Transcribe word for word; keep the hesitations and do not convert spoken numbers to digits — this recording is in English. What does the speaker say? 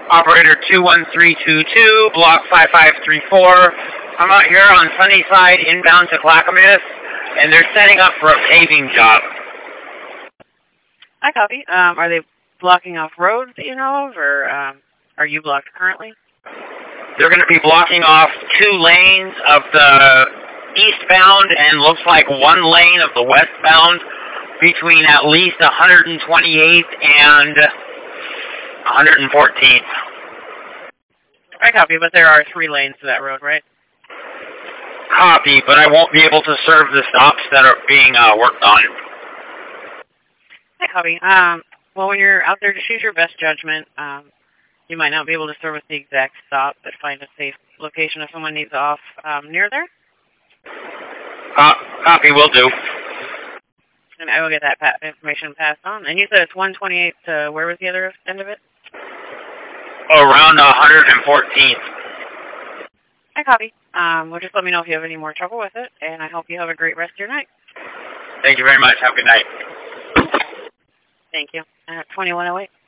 Operator two one three two two, block five five three four. I'm out here on Sunnyside, inbound to Clackamas, and they're setting up for a paving job. I copy. Um, are they blocking off roads that you know of, or um, are you blocked currently? They're going to be blocking off two lanes of the eastbound and looks like one lane of the westbound between at least one hundred twenty-eighth and one hundred fourteenth. I copy, but there are three lanes to that road, right? Copy, but I won't be able to serve the stops that are being uh, worked on. I copy. Um, well, when you're out there, just use your best judgment. Um, you might not be able to service the exact stop, but find a safe location if someone needs off um, near there. Uh, copy, will do. And I will get that pa information passed on. And you said it's one twenty-eight to where was the other end of it? Around one hundred fourteenth. I copy. Um, well, just let me know if you have any more trouble with it, and I hope you have a great rest of your night. Thank you very much. Have a good night. Thank you. Uh, twenty-one oh eight.